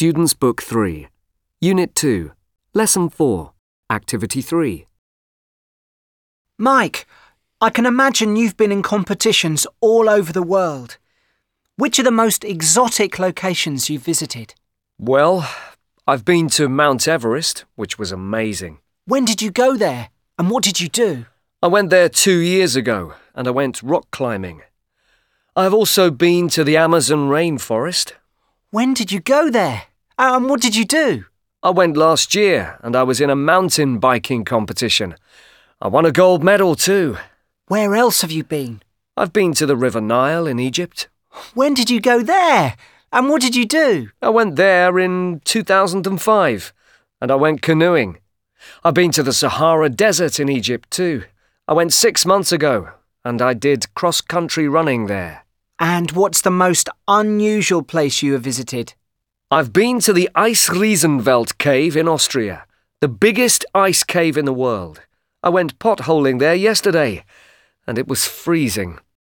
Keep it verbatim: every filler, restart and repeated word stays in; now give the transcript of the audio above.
Students' Book three, Unit two, Lesson four, Activity three. Mike, I can imagine you've been in competitions all over the world. Which are the most exotic locations you've visited? Well, I've been to Mount Everest, which was amazing. When did you go there, and what did you do? I went there two years ago, and I went rock climbing. I've also been to the Amazon rainforest. When did you go there, and what did you do? I went last year, and I was in a mountain biking competition. I won a gold medal too. Where else have you been? I've been to the River Nile in Egypt. When did you go there, and what did you do? I went there in two thousand five, and I went canoeing. I've been to the Sahara Desert in Egypt too. I went six months ago, and I did cross-country running there. And what's the most unusual place you have visited? I've been to the Eichriesenwald cave in Austria, the biggest ice cave in the world. I went potholing there yesterday, and it was freezing.